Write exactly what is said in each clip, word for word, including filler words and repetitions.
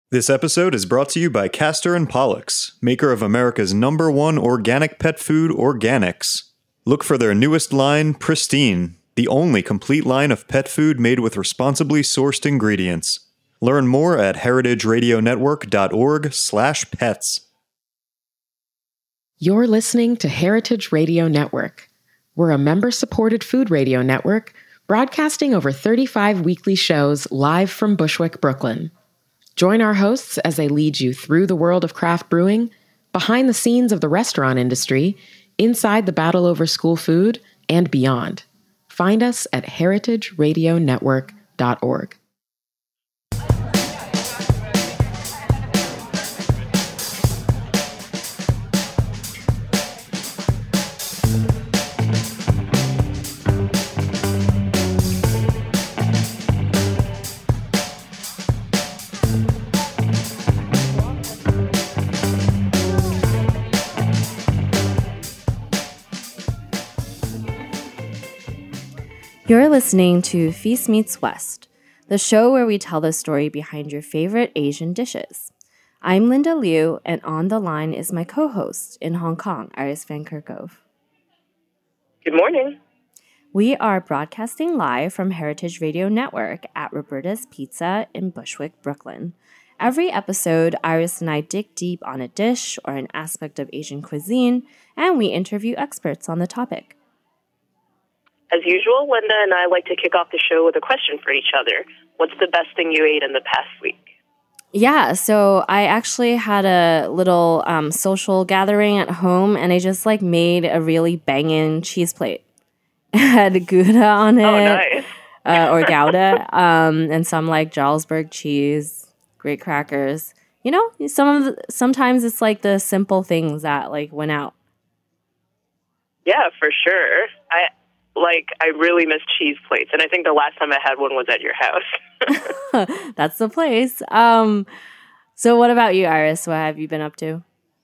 This episode is brought to you by Castor and Pollux, maker of America's number one organic pet food, Organics. Look for their newest line, Pristine, the only complete line of pet food made with responsibly sourced ingredients. Learn more at heritageradionetwork.org slash pets. You're listening to Heritage Radio Network. We're a member-supported food radio network broadcasting over thirty-five weekly shows live from Bushwick, Brooklyn. Join our hosts as they lead you through the world of craft brewing, behind the scenes of the restaurant industry, inside the battle over school food, and beyond. Find us at heritage radio network dot org. You're listening to Feast Meets West, the show where we tell the story behind your favorite Asian dishes. I'm Linda Liu, and on the line is my co-host in Hong Kong, Iris Van Kerkhove. Good morning. We are broadcasting live from Heritage Radio Network at Roberta's Pizza in Bushwick, Brooklyn. Every episode, Iris and I dig deep on a dish or an aspect of Asian cuisine, and we interview experts on the topic. As usual, Linda and I like to kick off the show with a question for each other. What's the best thing you ate in the past week? Yeah, so I actually had a little um, social gathering at home, and I just like made a really banging cheese plate. It had Gouda on it, oh, nice. uh, or Gouda, um, and some like Jarlsberg cheese, great crackers. You know, some of the, sometimes it's like the simple things that like went out. Yeah, for sure. I. Like, I really miss cheese plates, and I think the last time I had one was at your house. That's the place. Um, so what about you, Iris? What have you been up to?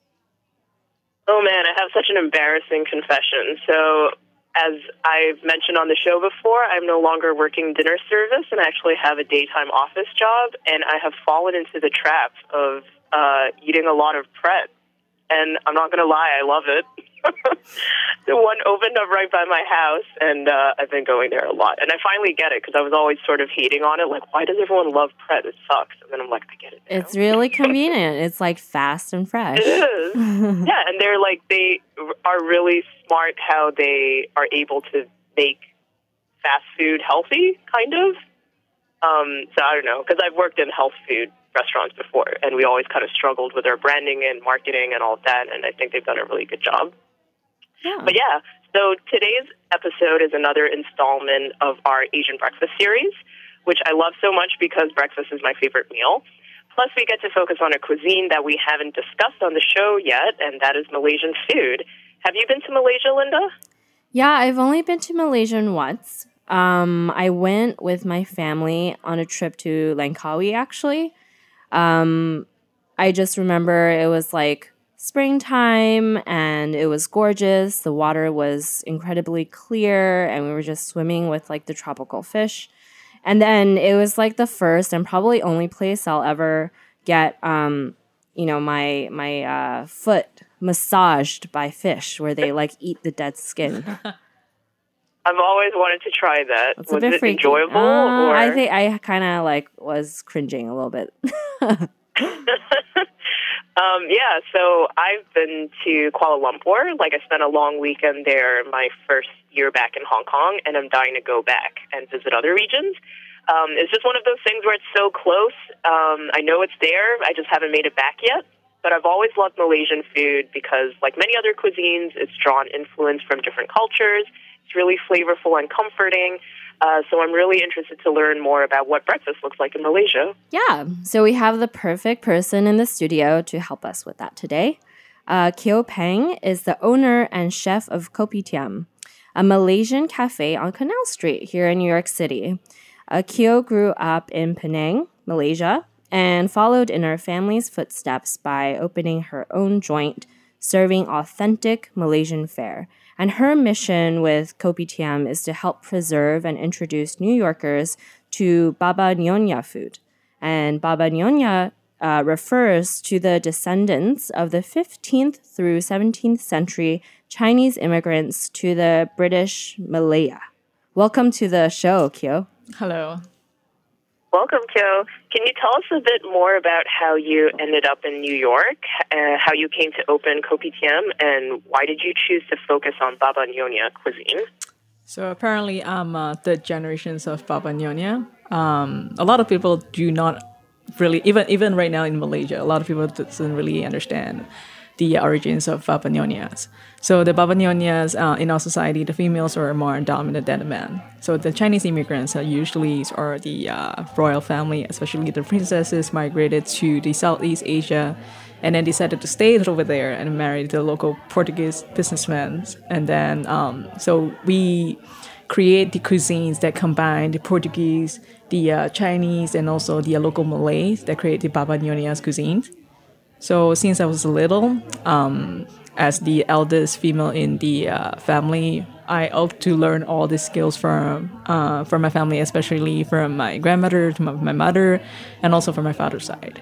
Oh, man, I have such an embarrassing confession. So, as I've mentioned on the show before, I'm no longer working dinner service, and I actually have a daytime office job, and I have fallen into the trap of uh, eating a lot of Pret. And I'm not going to lie, I love it. The one opened up right by my house, and uh, I've been going there a lot. And I finally get it, because I was always sort of hating on it. Like, why does everyone love Pret? It sucks. And then I'm like, I get it now. It's really convenient. It's, like, fast and fresh. It is. Yeah, and they're, like, they are really smart how they are able to make fast food healthy, kind of. Um, so I don't know, because I've worked in health food restaurants before, and we always kind of struggled with our branding and marketing and all of that, and I think they've done a really good job. Yeah. But yeah, so today's episode is another installment of our Asian breakfast series, which I love so much because breakfast is my favorite meal. Plus, we get to focus on a cuisine that we haven't discussed on the show yet, and that is Malaysian food. Have you been to Malaysia, Linda? Yeah, I've only been to Malaysia once. Um, I went with my family on a trip to Langkawi, actually. Um, I just remember it was like springtime and it was gorgeous. The water was incredibly clear and we were just swimming with like the tropical fish. And then it was like the first and probably only place I'll ever get, um, you know, my, my, uh, foot massaged by fish where they like eat the dead skin. I've always wanted to try that. It's was a bit it freaky. enjoyable? Uh, or? I think I kind of like was cringing a little bit. Um, yeah, so I've been to Kuala Lumpur. Like, I spent a long weekend there my first year back in Hong Kong, and I'm dying to go back and visit other regions. Um, it's just one of those things where it's so close. Um, I know it's there. I just haven't made it back yet. But I've always loved Malaysian food because, like many other cuisines, it's drawn influence from different cultures. It's really flavorful and comforting. Uh, so I'm really interested to learn more about what breakfast looks like in Malaysia. Yeah, so we have the perfect person in the studio to help us with that today. Uh, Keo Peng is the owner and chef of Kopitiam, a Malaysian cafe on Canal Street here in New York City. Uh, Keo grew up in Penang, Malaysia, and followed in her family's footsteps by opening her own joint, serving authentic Malaysian fare. And her mission with Kopitiam is to help preserve and introduce New Yorkers to Baba Nyonya food. And Baba Nyonya uh, refers to the descendants of the fifteenth through seventeenth century Chinese immigrants to the British Malaya. Welcome to the show, Kyo. Hello. Welcome, Kyo. Can you tell us a bit more about how you ended up in New York, uh, how you came to open Kopitiam, and why did you choose to focus on Baba Nyonya cuisine? So apparently I'm uh, third generations of Baba Nyonya. Um, a lot of people do not really, even even right now in Malaysia, a lot of people doesn't really understand the origins of Baba Nyonyas. So the Baba Nyonyas uh, in our society, the females are more dominant than the men. So the Chinese immigrants are usually are the uh, royal family, especially the princesses, migrated to the Southeast Asia and then decided to stay over there and marry the local Portuguese businessmen. And then, um, so we create the cuisines that combine the Portuguese, the uh, Chinese, and also the uh, local Malays that create the Baba Nyonyas cuisines. So since I was little, um, as the eldest female in the uh, family, I hope to learn all the skills from uh, from my family, especially from my grandmother, to my, my mother, and also from my father's side.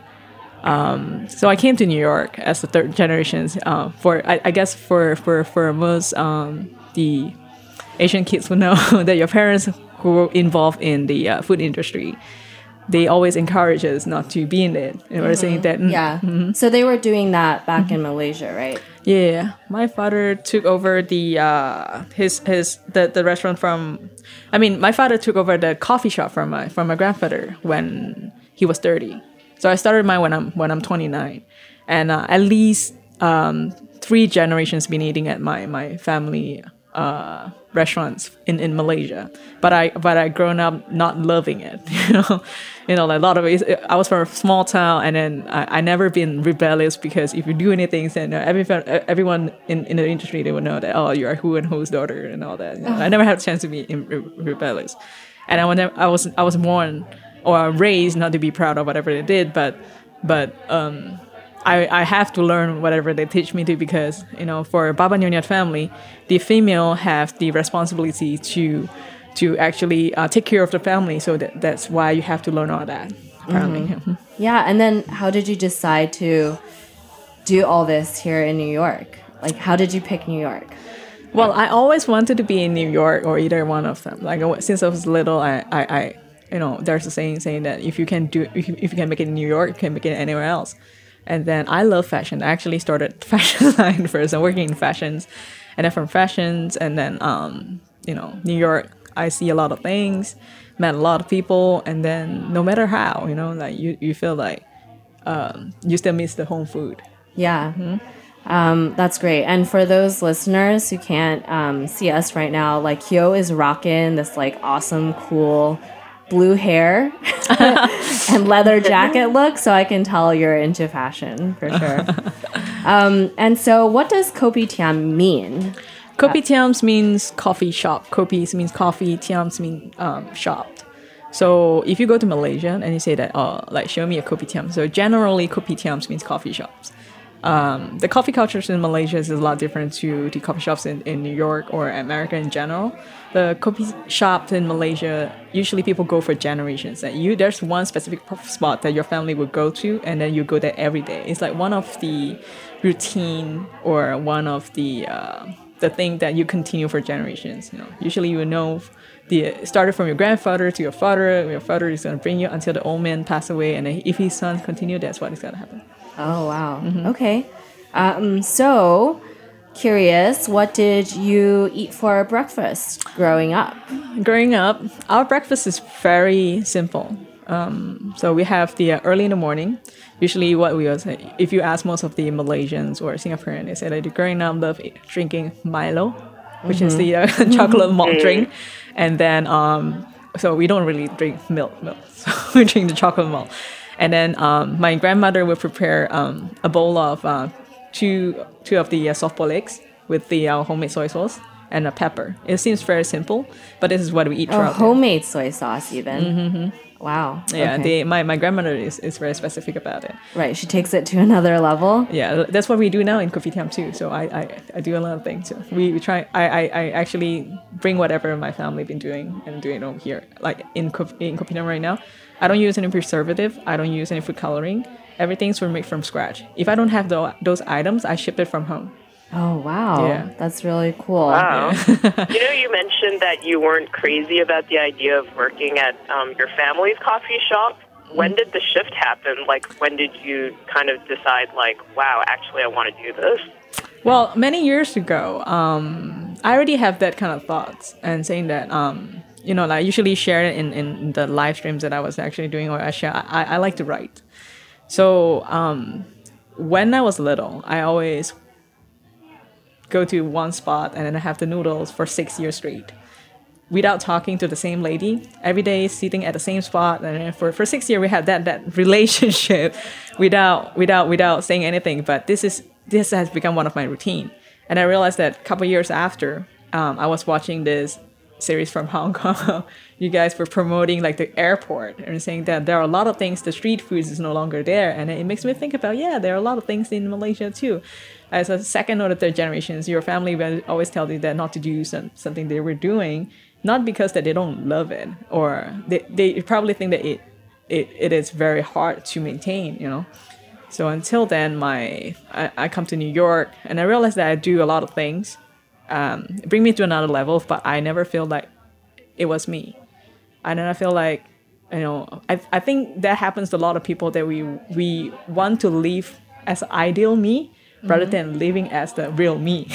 Um, so I came to New York as the third generation. Uh, for I, I guess for for for most um, the Asian kids will know that your parents who were involved in the uh, food industry, they always encourage us not to be in it. And we're saying that. Mm, Yeah. mm-hmm. So they were doing that back in Malaysia, right? Yeah, my father took over the uh, his his the, the restaurant from. I mean, my father took over the coffee shop from my from my grandfather when he was thirty. So I started mine when I'm when I'm twenty-nine, and uh, at least um, three generations been eating at my my family uh, restaurants in, in Malaysia. But I but I grown up not loving it. You know, you know, like a lot of it. I was from a small town, and then I, I never been rebellious because if you do anything, then everyone everyone in, in the industry they would know that, oh, you're who and who's daughter and all that. You know? I never had a chance to be in, re- rebellious, and I was I was I was born or raised not to be proud of whatever they did, but but um, I, I have to learn whatever they teach me to, because, you know, for Baba Nyonya family, the female have the responsibility to to actually uh, take care of the family. So that, that's why you have to learn all that, apparently. Mm-hmm. Yeah, and then how did you decide to do all this here in New York? Like, how did you pick New York? Well, I always wanted to be in New York or either one of them. Like, since I was little, I, I, I you know, there's a saying saying that if you can do, if you, if you can make it in New York, you can make it anywhere else. And then I love fashion. I actually started fashion line first. I'm working in fashions, and then from fashions, and then um, you know, New York. I see a lot of things, met a lot of people, and then no matter how, you know, like you, you feel like um, you still miss the home food. Yeah. Mm-hmm. Um, that's great. And for those listeners who can't um, see us right now, like Kyo is rocking this like awesome, cool blue hair and leather jacket look. So I can tell you're into fashion for sure. um, and so what does Kopitiam mean? Kopitiams means coffee shop. Kopis means coffee. Tiams mean um, shop. So if you go to Malaysia and you say that, oh, like show me a kopitiam. So generally, kopitiams means coffee shops. Um, the coffee culture in Malaysia is a lot different to the coffee shops in, in New York or America in general. The coffee shops in Malaysia, usually people go for generations. And you, there's one specific spot that your family would go to, and then you go there every day. It's like one of the routine or one of the uh, the thing that you continue for generations. You know, usually you know the started from your grandfather to your father. Your father is going to bring you until the old man pass away, and then if his sons continue, that's what is going to happen. Oh, wow. Mm-hmm. Okay. Um, so, curious, what did you eat for breakfast growing up? Growing up, our breakfast is very simple. Um, so we have the uh, early in the morning. Usually what we will say, if you ask most of the Malaysians or Singaporeans, they say that growing up love drinking Milo, which mm-hmm. is the uh, chocolate malt drink. And then, um, so we don't really drink milk, milk. So we drink the chocolate malt. And then um, my grandmother would prepare um, a bowl of uh, two two of the uh, softball eggs with the uh, homemade soy sauce and a pepper. It seems very simple, but this is what we eat oh, throughout. Homemade there. Soy sauce even. Mm-hmm. Wow. Yeah, okay. they, my, my grandmother is, is very specific about it. Right, she takes it to another level. Yeah, that's what we do now in Kopitiam too. So I, I, I do a lot of things. So we, we try. I, I, I actually bring whatever my family been doing and do it over here. Like in in Kopitiam right now, I don't use any preservative. I don't use any food coloring, Everything's made from scratch. If I don't have the, those items, I ship it from home. Oh, wow. Yeah. That's really cool. Wow. You know, you mentioned that you weren't crazy about the idea of working at um, your family's coffee shop. When did the shift happen? Like, when did you kind of decide, like, wow, actually, I want to do this? Well, many years ago, um, I already have that kind of thoughts and saying that, um, you know, I usually share it in, in the live streams that I was actually doing, or I share, I, I like to write. So um, when I was little, I always go to one spot and then I have the noodles for six years straight without talking to the same lady every day, sitting at the same spot. And then for, for six years, we had that, that relationship without, without, without saying anything. But this is, this has become one of my routine. And I realized that a couple years after, um, I was watching this series from Hong Kong. You guys were promoting like the airport and saying that there are a lot of things, the street foods is no longer there. And it makes me think about, yeah, there are a lot of things in Malaysia too. As a second or third generations, your family will always tell you that not to do some, something they were doing, not because that they don't love it, or they, they probably think that it, it it is very hard to maintain, you know. So until then, my I, I come to New York and I realized that I do a lot of things, um, bring me to another level, but I never feel like it was me. I never feel like, you know, I I think that happens to a lot of people, that we we want to live as ideal me, mm-hmm. rather than living as the real me.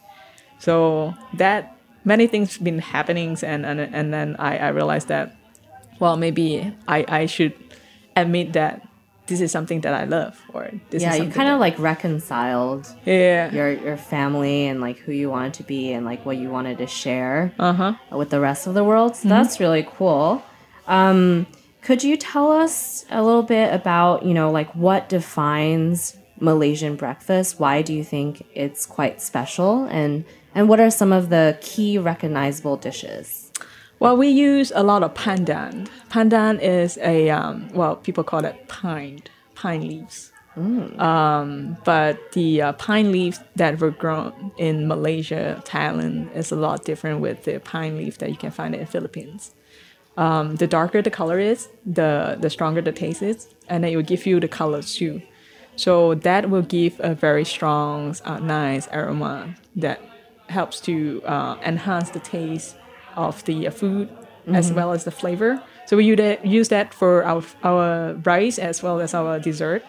So that many things been happening, and and, and then I, I realized that, well, maybe I, I should admit that this is something that I love, or this yeah, is you something kind of that, like reconciled yeah your your family and like who you wanted to be and like what you wanted to share uh-huh with the rest of the world. So mm-hmm. that's really cool. Um, could you tell us a little bit about, you know, like what defines Malaysian breakfast? Why do you think it's quite special? And and what are some of the key recognizable dishes? Well, we use a lot of pandan. Pandan is a, um, well, people call it pine, pine leaves. Mm. Um, but the uh, pine leaves that were grown in Malaysia, Thailand, is a lot different with the pine leaf that you can find in the Philippines. Um, the darker the color is, the, the stronger the taste is, and then it will give you the color too. So that will give a very strong, uh, nice aroma that helps to uh, enhance the taste of the uh, food, mm-hmm. as well as the flavor. So we use that, use that for our our rice as well as our dessert.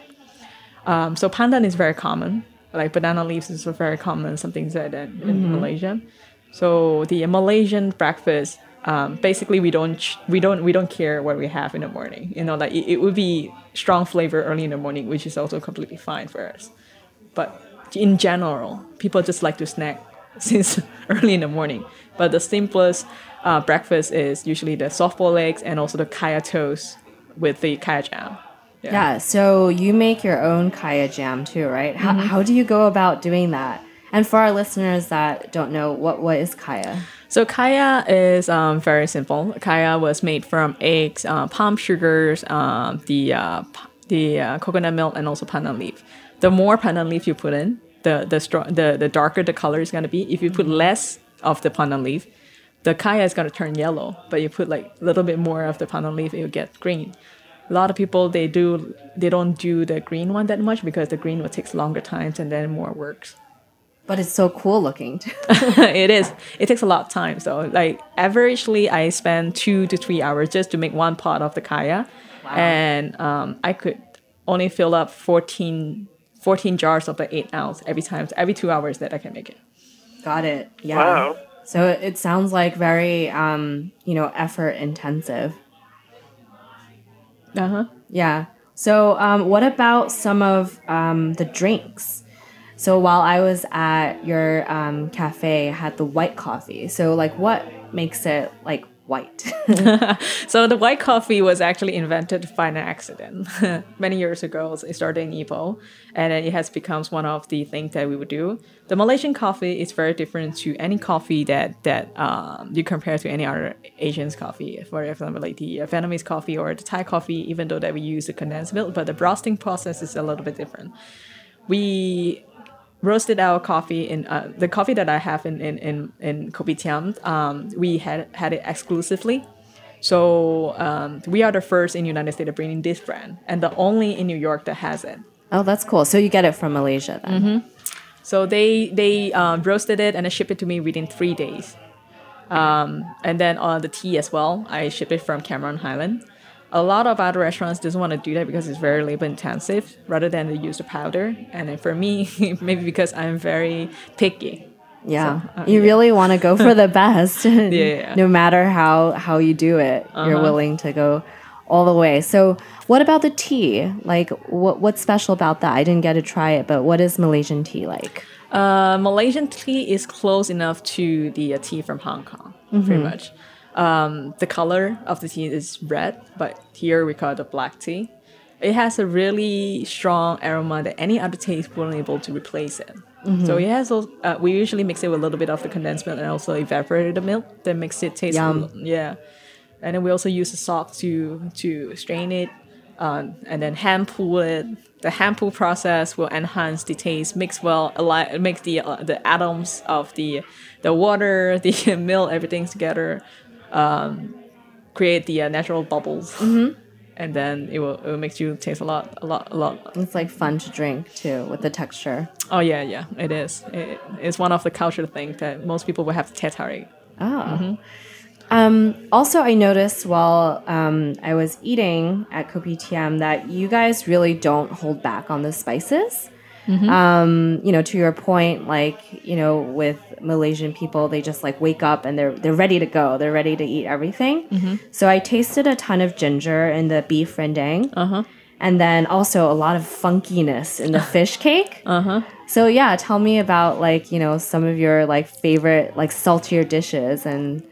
Um, so pandan is very common. Like banana leaves is very common, something like that in mm-hmm. Malaysia. So the Malaysian breakfast, um, basically we don't we don't we don't care what we have in the morning. You know, like it, it would be strong flavor early in the morning, which is also completely fine for us. But in general, people just like to snack since early in the morning. But the simplest uh, breakfast is usually the softball eggs and also the kaya toast with the kaya jam. Yeah. yeah, so you make your own kaya jam too, right? How, mm-hmm. how do you go about doing that? And for our listeners that don't know, what what is kaya? So kaya is um, very simple. Kaya was made from eggs, uh, palm sugars, uh, the uh, the uh, coconut milk, and also pandan leaf. The more pandan leaf you put in, the the, stro- the the darker the color is going to be. If you put less of the pandan leaf, the kaya is going to turn yellow. But you put like a little bit more of the pandan leaf, it will get green. A lot of people, they do they don't do the green one that much because the green one takes longer times and then more works. But it's so cool looking. It is. It takes a lot of time. So like averagely, I spend two to three hours just to make one pot of the kaya. Wow. And um, I could only fill up fourteen, fourteen jars of the eight ounce every time, every two hours that I can make it. Got it. Yeah. Wow. So it sounds like very, um, you know, effort intensive. Uh-huh. Yeah. So um, what about some of um, the drinks? So while I was at your um, cafe, I had the white coffee. So like what makes it like white? So the white coffee was actually invented by an accident many years ago. It started in Ipoh, and then it has become one of the things that we would do. The Malaysian coffee is very different to any coffee that that um, you compare to any other Asian's coffee. For example, like the Vietnamese coffee or the Thai coffee, even though that we use the condensed milk, but the roasting process is a little bit different. We roasted our coffee in uh, the coffee that I have in in in, in Kopitiam. Um, we had had it exclusively. So um, we are the first in the United States to bring in this brand, and the only in New York that has it. Oh, that's cool. So you get it from Malaysia then. Mm-hmm. So they they um, roasted it and they shipped it to me within three days. Um, and then on the tea as well, I ship it from Cameron Highland. A lot of other restaurants doesn't want to do that because it's very labor intensive rather than they use the powder. And then for me, maybe because I'm very picky. Yeah, So, uh, you yeah. really want to go for the best. Yeah. No matter how, how you do it, you're Uh-huh. willing to go all the way. So what about the tea? Like, what what's special about that? I didn't get to try it, but what is Malaysian tea like? Uh, Malaysian tea is close enough to the uh, tea from Hong Kong, Mm-hmm. pretty much. Um, the color of the tea is red, but here we call it the black tea. It has a really strong aroma that any other taste wouldn't able to replace it. Mm-hmm. So it has. al- Uh, we usually mix it with a little bit of the condensed milk and also evaporated milk that makes it taste. Yum. Yeah, and then we also use the salt to to strain it, um, and then hand pull it. The hand pull process will enhance the taste, mix well, ali- makes the uh, the atoms of the the water, the milk, everything together, um, create the uh, natural bubbles, mm-hmm. and then it will it will make you taste a lot, a lot, a lot. It's like fun to drink too with the texture. Oh yeah, yeah, it is. It, it's one of the cultural things that most people will have to teh tarik. Oh. Um, also, I noticed while um, I was eating at Kopitiam that you guys really don't hold back on the spices. Um, you know, to your point, like, you know, with Malaysian people, they just like wake up and they're they're ready to go. They're ready to eat everything. So I tasted a ton of ginger in the beef rendang. Uh-huh. And then also a lot of funkiness in the fish cake. Uh-huh. So yeah, tell me about like, you know, some of your like favorite like saltier dishes and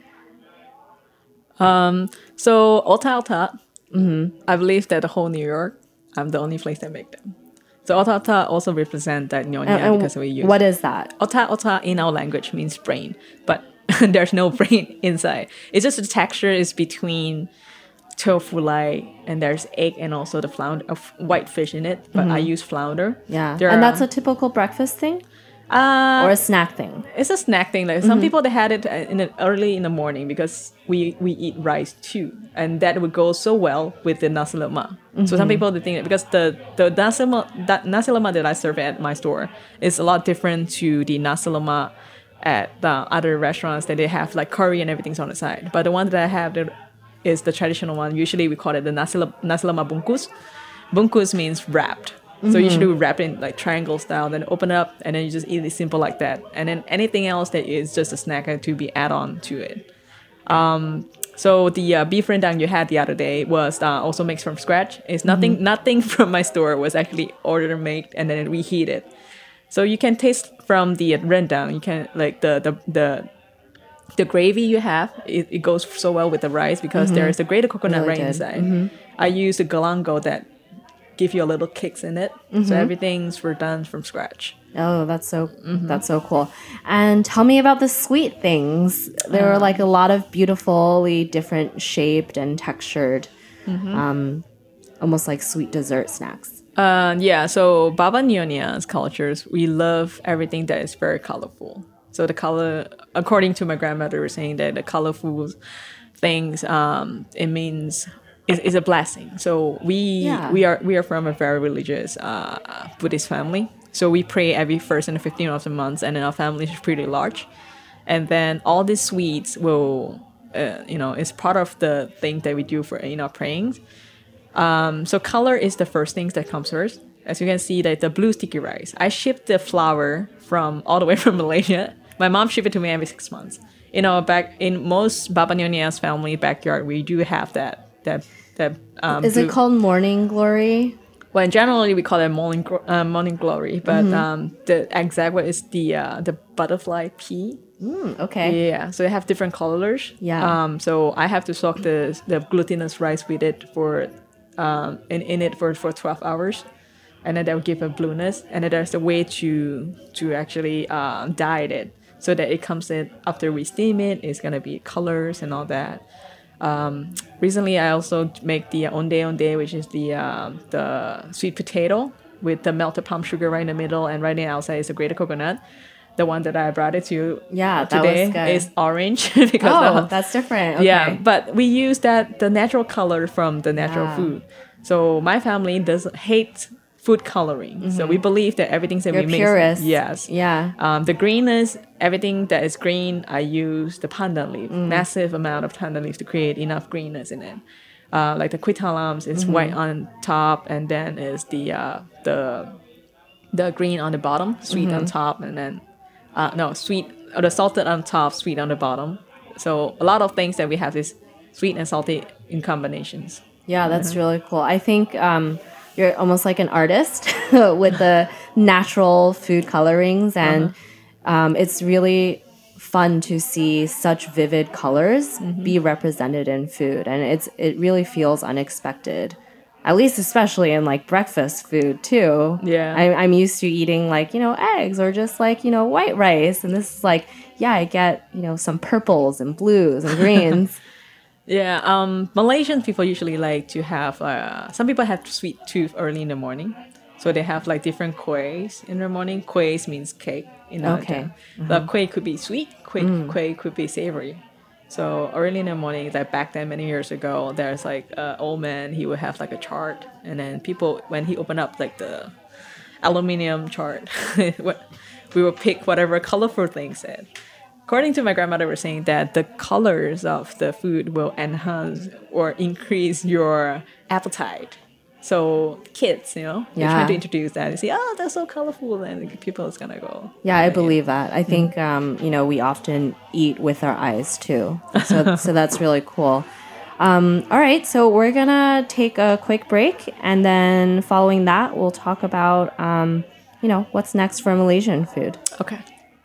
So Ota Ota, I believe that the whole New York, I'm the only place that make them. So Ota Ota also represent that nyonya and- and because we use what is that? Ota Ota in our language means brain, but there's no brain inside. It's just the texture is between tofu like and there's egg and also the flounder of white fish in it. But I use flounder. Yeah. There and are- that's a typical breakfast thing uh, or a snack thing? it's a snack thing. Like some people they had it uh, in the, early in the morning because we we eat rice too, and that would go so well with the nasi lemak. So some people they think that because the the nasi lemak that nasi lemak that I serve at my store is a lot different to the nasi lemak at the other restaurants that they have like curry and everything's on the side. But the one that I have that is the traditional one. Usually we call it the nasi, le- nasi lemak bungkus. Bungkus means wrapped. So usually we wrap it in like triangle style, then open up, and then you just eat it simple like that. And then anything else that is just a snack to be add on to it. Um, so the uh, beef rendang you had the other day was uh, also made from scratch. It's nothing, nothing from my store was actually order made and then reheated. So you can taste from the rendang. You can like the the the the gravy you have. It, it goes so well with the rice because there is a grated coconut Really right did. inside. I use the galango that give you a little kicks in it. So everything's were done from scratch. Oh, that's so that's so cool. And tell me about the sweet things. There were like a lot of beautifully different shaped and textured um almost like sweet dessert snacks. Uh, yeah, so Baba Nyonia's cultures, we love everything that is very colorful. So the color, according to my grandmother, was saying that the colorful things, um, it means is, is a blessing. So we Yeah. we are we are from a very religious uh, Buddhist family. So we pray every first and the fifteenth of the month, and then our family is pretty large. And then all these sweets will, uh, you know, is part of the thing that we do for in our prayings. Um, so color is the first thing that comes first. As you can see, that the blue sticky rice. I shipped the flour from all the way from Malaysia. My mom shipped it to me every six months. You know, back in most Baba Nyonia's family backyard, we do have that that that. Um, Is blue- it called morning glory? Well, generally we call it morning gro- uh, morning glory, but um, the exact word is the uh, the butterfly pea. Mm, okay. Yeah, so they have different colors. Yeah. Um, so I have to soak the the glutinous rice with it for um in, in it for, for twelve hours, and then that will give a blueness. And then there's a way to to actually uh, dye it so that it comes in after we steam it. It's gonna be colors and all that. Um, recently, I also make the onde onde, which is the uh, the sweet potato with the melted palm sugar right in the middle, and right in the outside is a grated coconut. the one that I brought it to you Yeah, that today was good. is orange because Oh, of- that's different. Okay. yeah, but we use that the natural color from the natural Yeah. food. So my family doesn't hate food coloring. So we believe that everything that You're we make, purist. yes, Yeah. Um, the greenness, everything that is green, I use the pandan leaf, Mm. massive amount of pandan leaf to create enough greenness in it. Uh, like the quitalams is Mm-hmm. white on top, and then is the uh, the the green on the bottom, sweet Mm-hmm. on top, and then uh, no sweet or the salted on top, sweet on the bottom. So a lot of things that we have is sweet and salty in combinations. Yeah, that's really cool. I think um, you're almost like an artist with the natural food colorings, and um, it's really fun to see such vivid colors be represented in food, and it's it really feels unexpected. At least, especially in like breakfast food too. Yeah. I, I'm used to eating like you know eggs or just like you know white rice, and this is like yeah, I get you know some purples and blues and greens. Yeah, um, Malaysian people usually like to have. Uh, some people have sweet tooth early in the morning, so they have like different kuehs in the morning. Kuehs means cake. You know, Okay. the, the kueh could be sweet. Kueh, kueh could be savory. So early in the morning, like back then many years ago, there's like an old man. He would have like a chart, and then people when he opened up like the aluminium chart, we would pick whatever colorful thing said. According to my grandmother, was saying that the colors of the food will enhance or increase your appetite. So kids, you know, you're Yeah. trying to introduce that. You see, oh, that's so colorful, and people is gonna go. Yeah, I believe that. I think um, you know we often eat with our eyes too, so so that's really cool. Um, all right, so we're gonna take a quick break, and then following that, we'll talk about um, you know what's next for Malaysian food. Okay.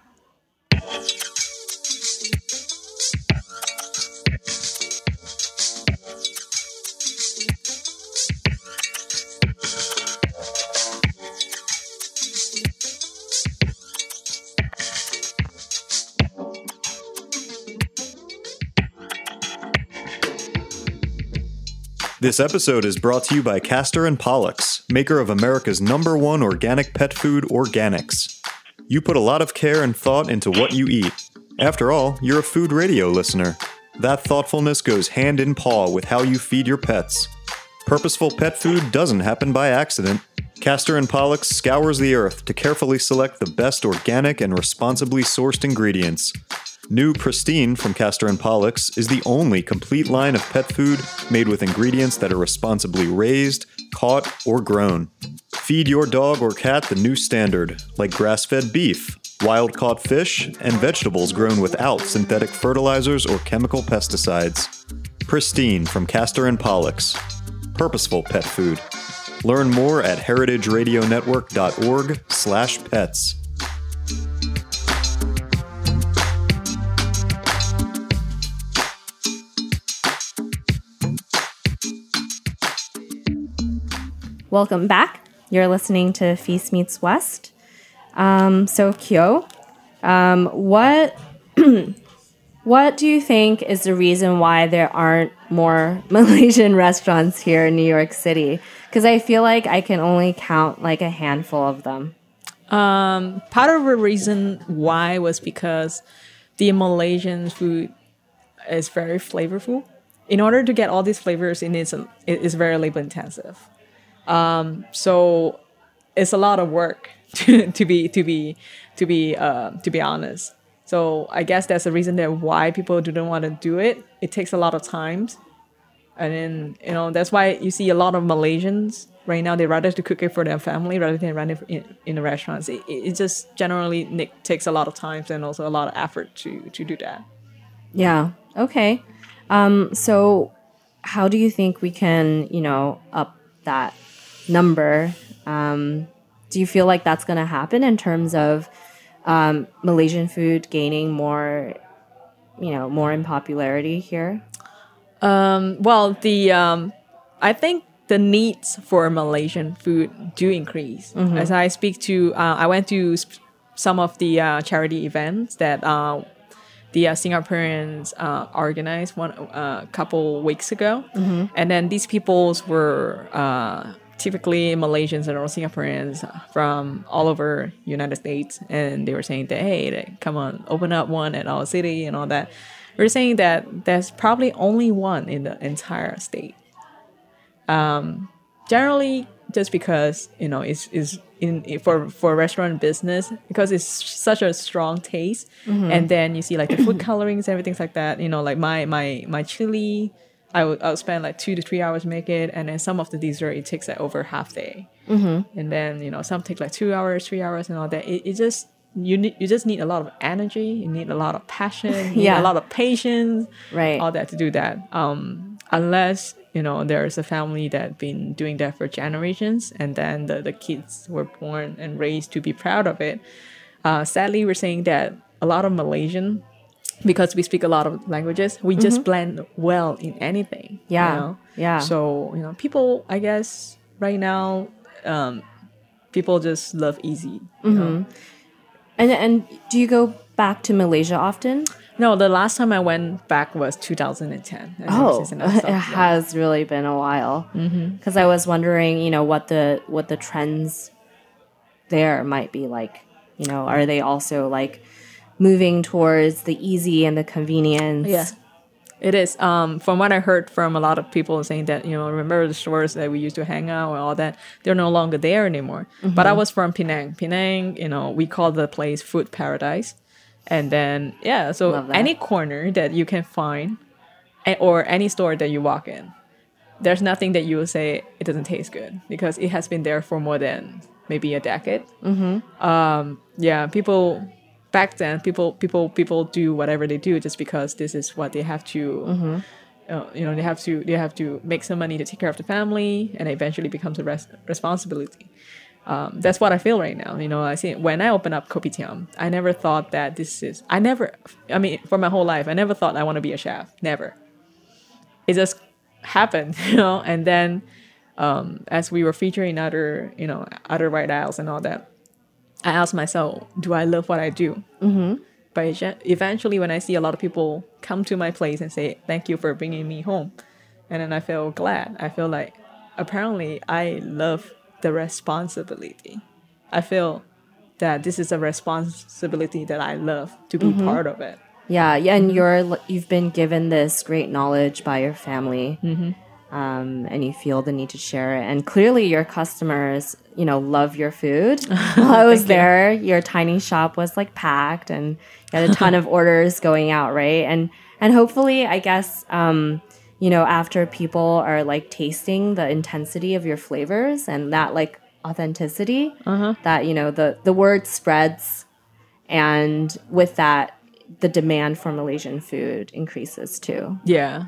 This episode is brought to you by Castor and Pollux, maker of America's number one organic pet food, Organics. You put a lot of care and thought into what you eat. After all, you're a food radio listener. That thoughtfulness goes hand in paw with how you feed your pets. Purposeful pet food doesn't happen by accident. Castor and Pollux scours the earth to carefully select the best organic and responsibly sourced ingredients. New Pristine from Castor and Pollux is the only complete line of pet food made with ingredients that are responsibly raised, caught, or grown. Feed your dog or cat the new standard, like grass-fed beef, wild-caught fish, and vegetables grown without synthetic fertilizers or chemical pesticides. Pristine from Castor and Pollux. Purposeful pet food. Learn more at heritageradionetwork.org slash pets. Welcome back. You're listening to Feast Meets West. Um, so Kyo, um, what what do you think is the reason why there aren't more Malaysian restaurants here in New York City? Because I feel like I can only count like a handful of them. Um, part of the reason why was because the Malaysian food is very flavorful. In order to get all these flavors in it, it is very labor intensive. Um, so it's a lot of work to, to be to be to be uh, to be honest. So I guess that's the reason that why people didn't want to do it. It takes a lot of time, and then you know that's why you see a lot of Malaysians right now. They rather to cook it for their family rather than run it in, in the restaurants. It, it just generally ne- takes a lot of time and also a lot of effort to to do that. Yeah. Okay. Um, so how do you think we can, you know, up that number? Um, do you feel like that's going to happen in terms of um, Malaysian food gaining more, you know, more in popularity here? Um, well, the um, I think the needs for Malaysian food do increase. Mm-hmm. As I speak to, uh, I went to sp- some of the uh, charity events that uh, the uh, Singaporeans uh, organized one a uh, couple weeks ago, mm-hmm. and then these peoples were uh, typically Malaysians or Singaporeans from all over United States, and they were saying that, hey, they, come on, open up one at our city and all that. We're saying that there's probably only one in the entire state. Um, generally, just because you know it's is in for for restaurant business, because it's such a strong taste, mm-hmm. and then you see like the food colorings, everything like that. You know, like my my my chili. I would, I would spend like two to three hours to make it, and then some of the dessert it takes like over half day, mm-hmm. and then you know some take like two hours, three hours, and all that. It, it just you need you just need a lot of energy, you need a lot of passion, you yeah. need a lot of patience, right? All that to do that. Um, unless you know there's a family that been doing that for generations, and then the the kids were born and raised to be proud of it. Uh, sadly, we're saying that a lot of Malaysian. Because we speak a lot of languages, we mm-hmm. just blend well in anything. Yeah, you know? yeah. So you know, people, I guess, right now, um, people just love easy. You mm-hmm. know? And and do you go back to Malaysia often? No, the last time I went back was two thousand ten. Oh, it has really been a while. Because mm-hmm. I was wondering, you know, what the what the trends there might be like. You know, are they also like moving towards the easy and the convenience? Yeah, it is. Um, from what I heard from a lot of people saying that, you know, remember the stores that we used to hang out and all that, they're no longer there anymore. Mm-hmm. But I was from Penang. Penang, you know, we call the place Food Paradise. And then, yeah, so any corner that you can find or any store that you walk in, there's nothing that you will say it doesn't taste good because it has been there for more than maybe a decade. Mm-hmm. Um, yeah, people... Back then, people people people do whatever they do just because this is what they have to, mm-hmm. uh, you know, they have to they have to make some money to take care of the family, and it eventually becomes a res- responsibility. Um, that's what I feel right now. You know, I see when I open up Kopitiam, I never thought that this is. I never. I mean, for my whole life, I never thought I want to be a chef. Never. It just happened, you know. And then, um, as we were featuring other, you know, other white aisles and all that. I ask myself, do I love what I do? Mm-hmm. But eventually, when I see a lot of people come to my place and say, thank you for bringing me home, and then I feel glad. I feel like, apparently, I love the responsibility. I feel that this is a responsibility that I love to be mm-hmm. part of it. Yeah, yeah, and you're, you've been given this great knowledge by your family. Mm-hmm. Um, and you feel the need to share it. And clearly your customers, you know, love your food. While I was there, you. Your tiny shop was like packed and you had a ton of orders going out, right? And and hopefully, I guess, um, you know, after people are like tasting the intensity of your flavors and that like authenticity, uh-huh. that, you know, the, the word spreads. And with that, the demand for Malaysian food increases too. Yeah.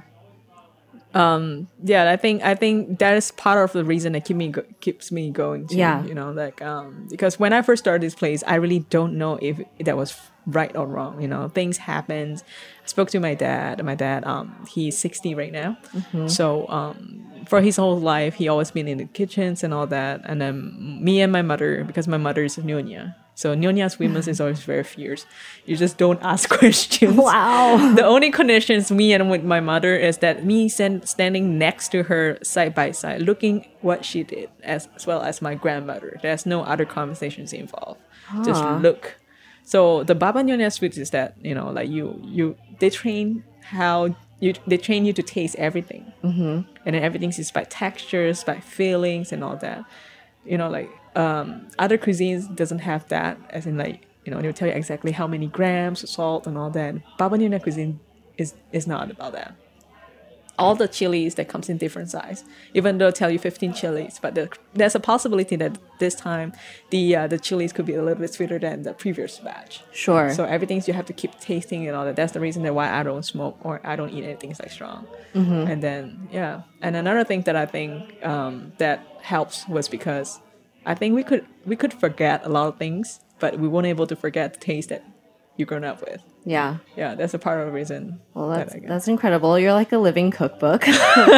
Um, yeah, I think I think that is part of the reason that keep me go- keeps me going too. Yeah. You know, like um, because when I first started this place, I really don't know if that was right or wrong. You know, things happened. I spoke to my dad. My dad, um, he's sixty right now. Mm-hmm. So um, for his whole life, he always been in the kitchens and all that. And then me and my mother, because my mother is a Nyonya. So Nyonya's women is always very fierce. You just don't ask questions. Wow. The only conditions me and with my mother is that me stand, standing next to her side by side, looking what she did, as, as well as my grandmother. There's no other conversations involved. Huh. Just look. So the Baba Nyonya's food is that, you know, like you, you, they train how you, they train you to taste everything. Mm-hmm. And then everything is by textures, by feelings and all that. You know, like, Um, other cuisines doesn't have that, as in like, you know, they'll tell you exactly how many grams of salt and all that. Baba Nyonya cuisine is, is not about that. All the chilies that comes in different size, even though they'll tell you fifteen chilies, but the, there's a possibility that this time the uh, the chilies could be a little bit sweeter than the previous batch. Sure. So everything you have to keep tasting and all that. That's the reason that why I don't smoke or I don't eat anything like strong. Mm-hmm. And then, yeah. And another thing that I think um, that helps was because I think we could we could forget a lot of things, but we weren't able to forget the taste that you grown up with. Yeah. Yeah, that's a part of the reason. Well, that's that that's incredible. You're like a living cookbook.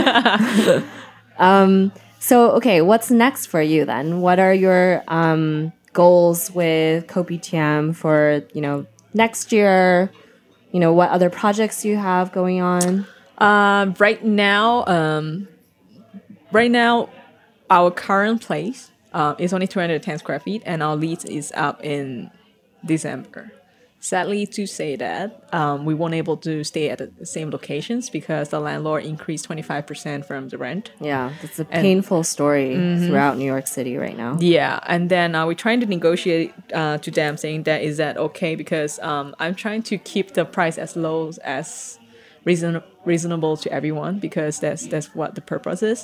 um. So, okay, what's next for you then? What are your um goals with Kopitiam for, you know, next year? You know, what other projects do you have going on? Um. Right now, um. Right now. our current place uh, is only two hundred ten square feet, and our lease is up in December. Sadly to say that, um, we weren't able to stay at the same locations because the landlord increased twenty-five percent from the rent. Yeah, it's a painful story throughout New York City right now. Yeah, and then uh, we're trying to negotiate uh, to them, saying that is that okay, because um, I'm trying to keep the price as low as reason- reasonable to everyone, because that's that's what the purpose is.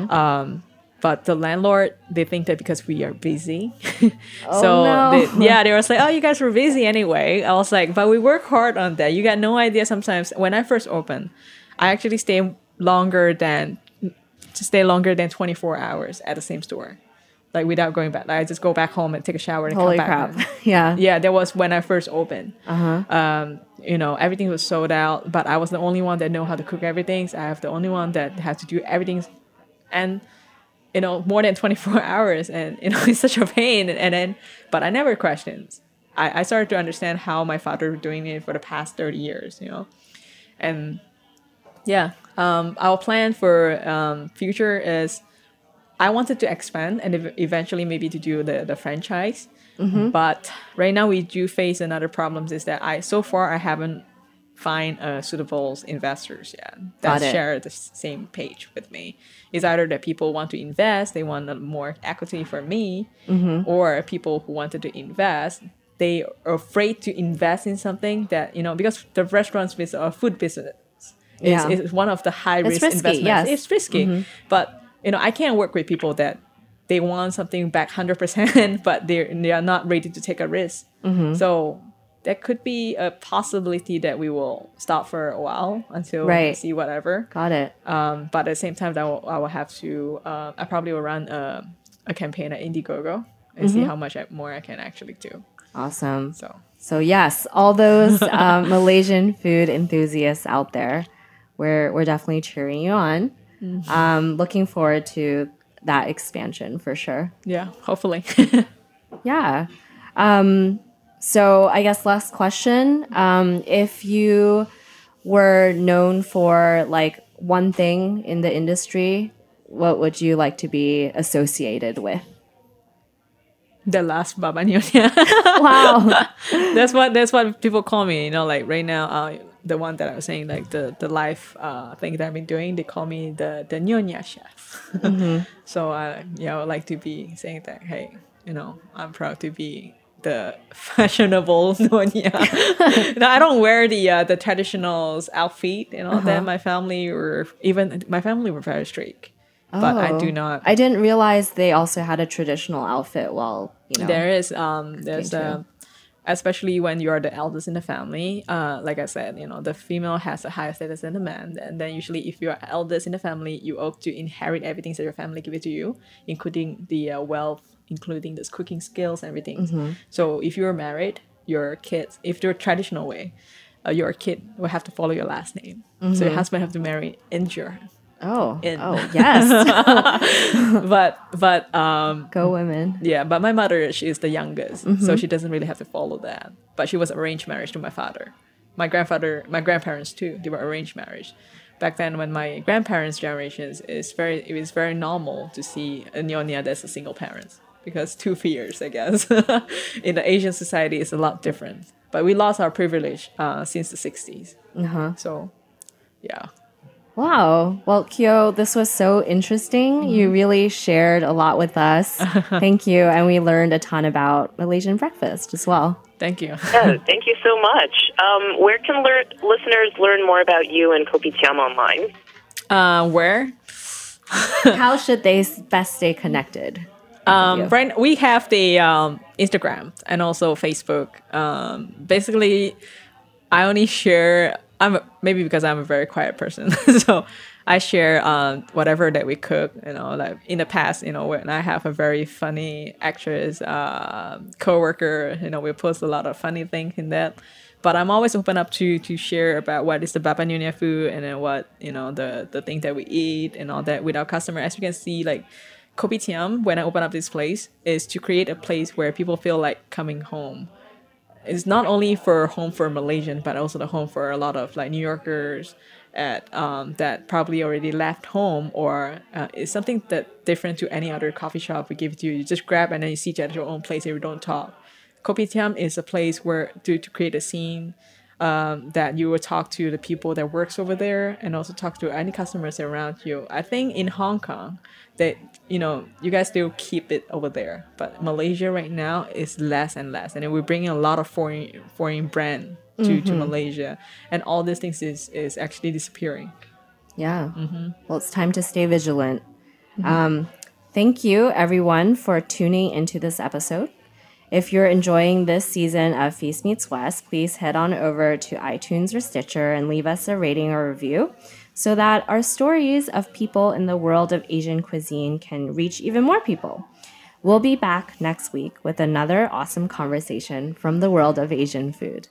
Um, but the landlord, they think that because we are busy, Oh, so no. they, yeah, they were like, oh, you guys were busy anyway. I was like, but we work hard on that. You got no idea. Sometimes when I first opened, I actually stay longer than to stay longer than twenty-four hours at the same store, like without going back. Like, I just go back home and take a shower and Holy come back. crap. Yeah. Yeah, that was when I first opened. Uh-huh. Um, you know, everything was sold out, but I was the only one that know how to cook everything. So I have the only one that had to do everything, and you know, more than twenty-four hours, and you know, it's such a pain. And, and then, but I never questioned. I, I started to understand how my father was doing it for the past thirty years. You know, and yeah, um, our plan for um, future is I wanted to expand and ev- eventually maybe to do the, the franchise. Mm-hmm. But right now we do face another problem is that I so far I haven't find uh, suitable investors yet that Got it. share the s- same page with me. It's either that people want to invest, they want uh, more equity for me, or people who wanted to invest, they are afraid to invest in something that, you know, because the restaurants business or food business is, Yeah. is one of the high risk risky, investments. yes. It's risky. But, you know, I can't work with people that they want something back one hundred percent, but they're, they are not ready to take a risk. So that could be a possibility that we will stop for a while until we Right. see whatever. Got it. Um, but at the same time, I will, I will have to, uh, I probably will run a, a campaign at Indiegogo and see how much I, more I can actually do. Awesome. So, So yes, all those um, Malaysian food enthusiasts out there, we're we're definitely cheering you on. Um, looking forward to that expansion for sure. yeah, hopefully. Yeah. Um, so I guess last question. Um, if you were known for like one thing in the industry, what would you like to be associated with? The last Baba Nyonya. Wow. that's what that's what people call me. You know, like right now, uh, the one that I was saying, like the the life uh, thing that I've been doing, they call me the the Nyonya chef. So I, you know, like to be saying that, hey, you know, I'm proud to be the fashionable Nyonya. You know, I don't wear the uh, the traditional outfit and all that. My family were even my family were very strict, but I do Oh. not. I didn't realize they also had a traditional outfit while, you know. There is um there's Thank you. uh, especially when you're the eldest in the family, uh like I said, you know, the female has a higher status than the man, and then usually if you're eldest in the family, you owe to inherit everything that your family give it to you, including the uh, wealth, including this cooking skills, everything. Mm-hmm. So if you're married, your kids, if you're traditional way, uh, your kid will have to follow your last name. So Mm-hmm. your husband have to marry Injur. Oh, In. oh yes. but but um Go women. yeah, but my mother, she is the youngest, so Mm-hmm. she doesn't really have to follow that. But she was arranged marriage to my father. My grandfather, my grandparents too, they were arranged marriage. Back then, when my grandparents' generations is very, it was very normal to see a nyonya that's a single parent because two fears, I guess. In the Asian society, it's a lot different. But we lost our privilege uh, since the sixties. Uh-huh. So, yeah. Wow. Well, Kyo, this was so interesting. You really shared a lot with us. Thank you. And we learned a ton about Malaysian breakfast as well. Thank you. Yeah, thank you so much. Um, where can lear- listeners learn more about you and Kopitiam online? Uh, where? How should they s- best stay connected? Um, you. right, we have the um, Instagram and also Facebook. Um, basically, I only share. I'm a- maybe because I'm a very quiet person, so I share um, whatever that we cook. You know, like in the past, you know, when I have a very funny actress, uh, coworker, you know, we post a lot of funny things in that. But I'm always open up to to share about what is the Baba Nyonya food and then what, you know, the the thing that we eat and all that with our customer. As you can see, like Kopitiam, when I open up this place, is to create a place where people feel like coming home. It's not only for home for Malaysian, but also the home for a lot of like New Yorkers at um, that probably already left home, or uh, is something that different to any other coffee shop we give it to you. You just grab and then you sit at your own place and you don't talk. Kopitiam is a place where to, to create a scene um, that you will talk to the people that works over there and also talk to any customers around you. I think in Hong Kong that, you know, you guys still keep it over there, but Malaysia right now is less and less, and then we're bringing a lot of foreign foreign brand to, mm-hmm. to Malaysia, and all these things is, is actually disappearing. Yeah. Mm-hmm. Well, it's time to stay vigilant. Mm-hmm. Um, thank you, everyone, for tuning into this episode. If you're enjoying this season of Feast Meets West, please head on over to iTunes or Stitcher and leave us a rating or review so that our stories of people in the world of Asian cuisine can reach even more people. We'll be back next week with another awesome conversation from the world of Asian food.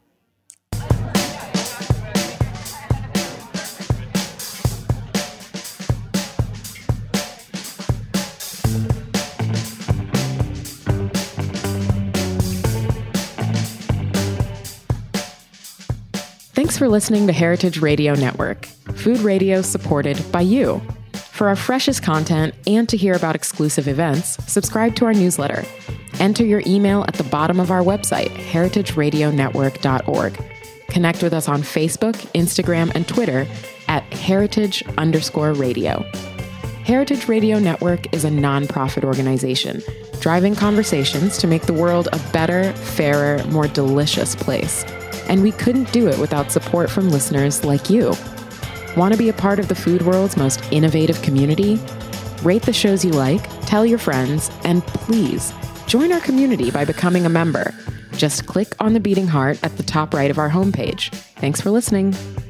Thanks for listening to Heritage Radio Network, food radio supported by you. For our freshest content and to hear about exclusive events, subscribe to our newsletter. Enter your email at the bottom of our website, heritage radio network dot org. Connect with us on Facebook, Instagram, and Twitter at heritage underscore radio. Heritage Radio Network is a nonprofit organization driving conversations to make the world a better, fairer, more delicious place. And we couldn't do it without support from listeners like you. Want to be a part of the food world's most innovative community? Rate the shows you like, tell your friends, and please join our community by becoming a member. Just click on the beating heart at the top right of our homepage. Thanks for listening.